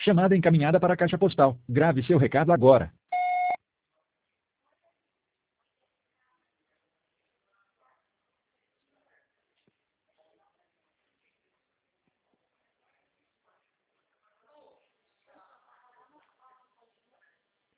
Chamada encaminhada para a caixa postal. Grave seu recado agora.